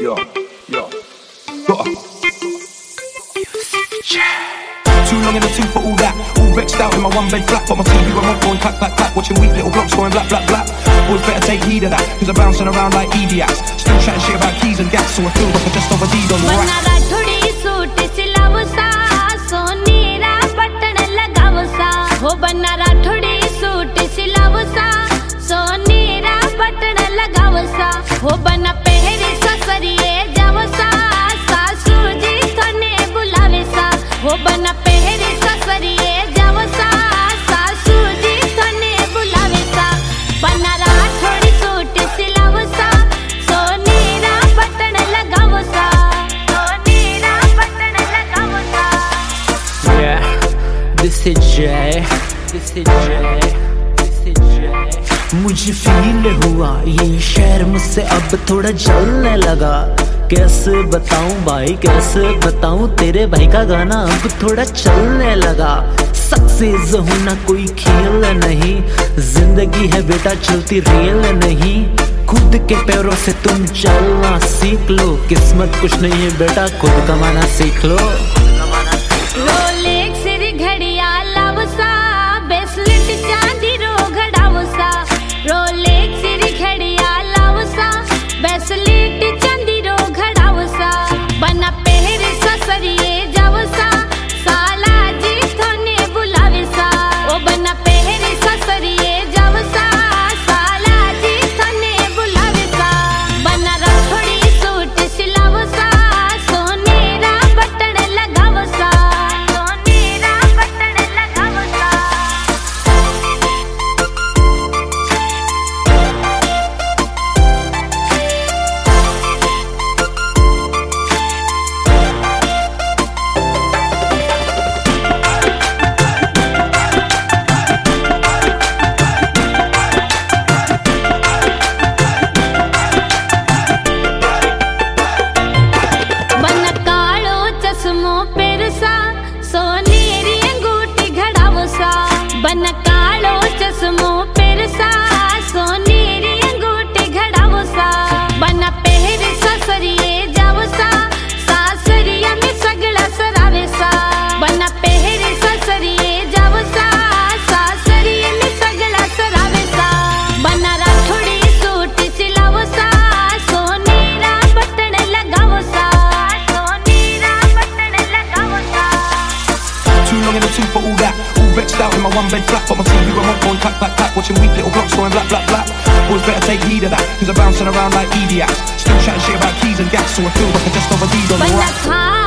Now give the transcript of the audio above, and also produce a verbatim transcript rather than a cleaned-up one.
Yo, yo. Gotta. Too long in the tooth for all that. All vexed out in my one bed flat. But my T V remote going clack, clack, clack. Watching weak little blocks going black, black, black. Boys better take heed of that, cause I'm bouncing around like idiots. Still chatting shit about keys and gas, so I feel like I just overdeed on the rack. हो बनारा थोड़ी suit सिलावसा सोनीरा button लगावसा हो बना पहरे ससरिए जावसा सासू जी थने बुलावेसा हो बना पहरे ससरिए जावसा सासू जी थने बुलावेसा बनारा थोड़ी सूट सिलावसा सोनीरा बटन लगावसा सोनीरा बटन लगावसा Yeah, this is Jay. This is Jay. This is Jay. मुझे फील हुआ ये शहर मुझसे अब थोड़ा जलने लगा। कैसे बताऊं भाई कैसे बताऊं तेरे भाई का गाना अब थोड़ा चलने लगा। सक्सेस होना कोई खेल नहीं, जिंदगी है बेटा चलती रेल नहीं। खुद के पैरों से तुम चलना सीख लो, किस्मत कुछ नहीं है बेटा खुद कमाना सीख लो। रोलेक्स री घड़िया लावसा बेसलेट चांदी रो घड़ावसा रोलेक्स री घड़िया लावसा बेसलेट चांदी रो घड़ावसा बना पहरे ससरिए जावसा साला जी थने बुलावेसा ओ बना पहरे ससरिए जावसा साला जी थने बुलावेसा बना रथोड़ी सूट सिलावसा सोनेरा बटन लगावसा सोनेरा बटन लगावसा बना कालो चश्मो पेरसा सोनेरी अंगूठी घड़ावसा बना कालो चश्मो पेरसा सोनेरी अंगूठी घड़ावसा बना पहरे ससरिए जावसा सासरिया में सगळा सरावेसा बना पहरे ससरिए जावसा सासरिया में सगळा सरावेसा बना राठोडी सूट सिलावसा सोनेरा बटन लगावसा सोनेरा बटन लगावसा Too long in the tooth for all that. All vexed out in my one bed flat. But my T V remote going clack, clack, clack. Watching weak little blocks going black, black, black. Boys better take heed of that, cause I'm bouncing around like idiots. Still chatting shit about keys and gas, so I feel like I just overdeed on the बना rack. खा